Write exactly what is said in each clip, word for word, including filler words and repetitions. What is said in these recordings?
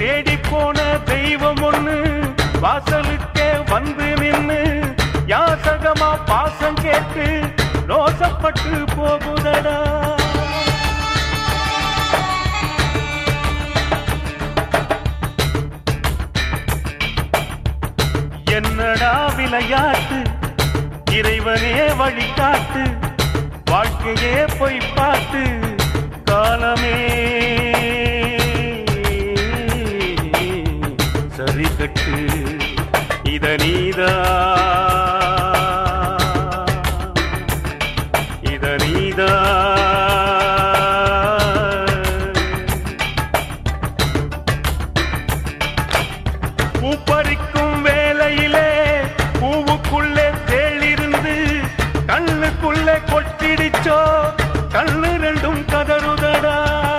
தேடி போன தெய்வம் ஒண்ணு வாசலுக்கே வந்து நின்னு யாசகமா பாசம் கேட்டு ரோசப்பட்டு போகுதடா. என்னடா விளையாட்டு, இறைவனே வழிகாட்டு, வாழ்க்கையே போய் பார்த்து காலமே சரி கட்டு. இத நீதா இத நீதா பூப்பறிக்கும் வேளையிலே பூவுக்குள்ளே தேளிருந்து கண்ணுக்குள்ளே கொட்டிடிச்சோ கண்ணு ரெண்டும் கதறுதடா.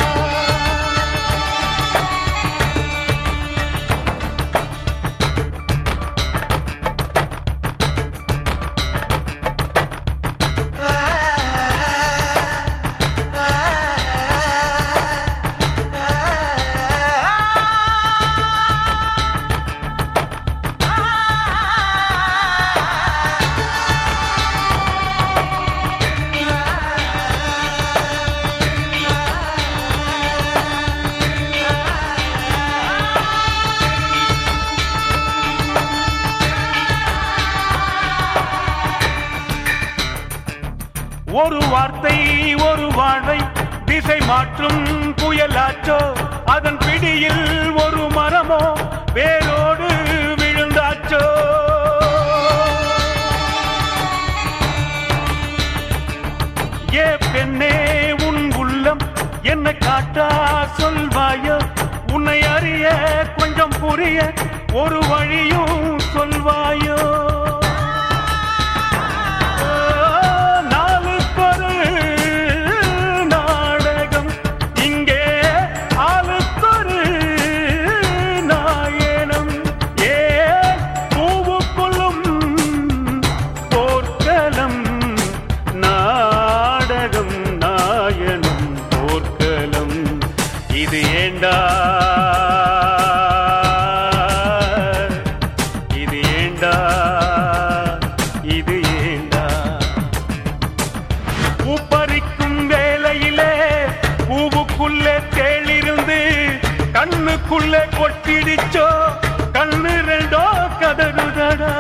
ஒரு வார்த்தை ஒரு வாழ்வை திசை மாற்றும் புயலாச்சோ, அதன் பிடியில் ஒரு மரமோ வேரோடு விழுந்தாச்சோ. ஏ பெண்ணே உன் உள்ளம் என்ன காட்டா சொல்வாயோ, உன்னை அறிய கொஞ்சம் புரிய ஒரு வழியும் சொல்வாயோ. இது ஏண்டா இது ஏண்டா இது ஏண்டா. பூப்பறிக்கும் வேளையிலே பூவுக்குள்ளே தேளிருந்து கண்ணுக்குள்ளே கொட்டிடிச்சோ கண்ணு ரெண்டோ கதறுதடா.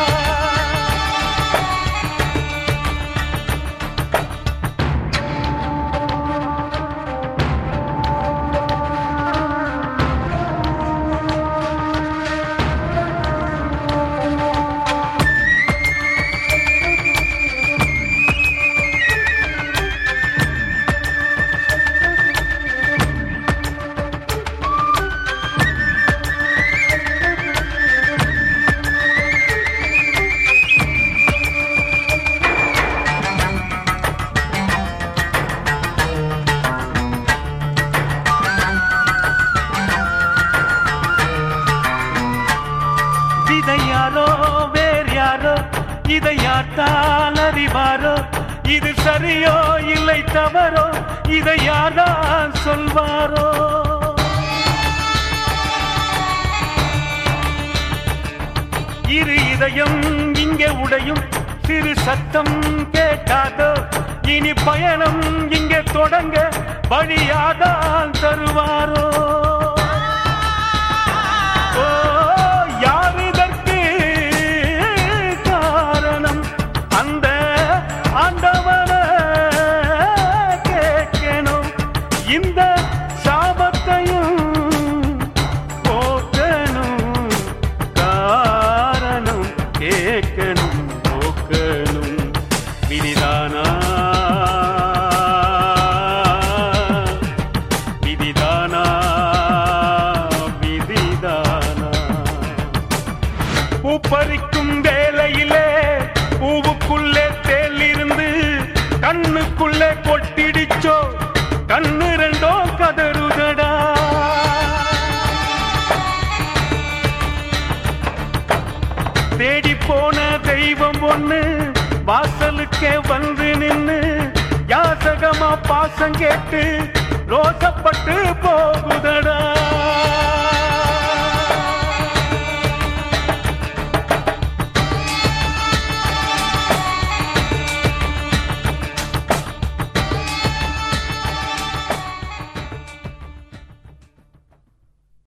இதையாரோ வேறு யாரோ இதை யார்தான் அறிவாரோ, இது சரியோ இல்லை தவறோ இதை யார்தான் சொல்வாரோ. இரு இதயம் இங்கே உடையும் சிறு சத்தம் கேட்டாதோ, இனி பயணம் இங்கே தொடங்க வழியாதான் தருவாரோ. இந்த சாபத்தையும் போக்கணும், காரணம் கேட்கணும் போக்கணும். விதிதானா விதிதானா விதிதானா. பூப்பறிக்கும் வேளையிலே பூவுக்குள்ளே தேளிருந்து கண்ணுக்குள்ளே கொட்டிடிச்சோ கண்ணு ரெண்டோ கதறுதடா. தேடி போன தெய்வம் ஒண்ணு வாசலுக்கே வந்து நின்னு யாசகமா பாசம் கேட்டு ரோசப்பட்டு போகு.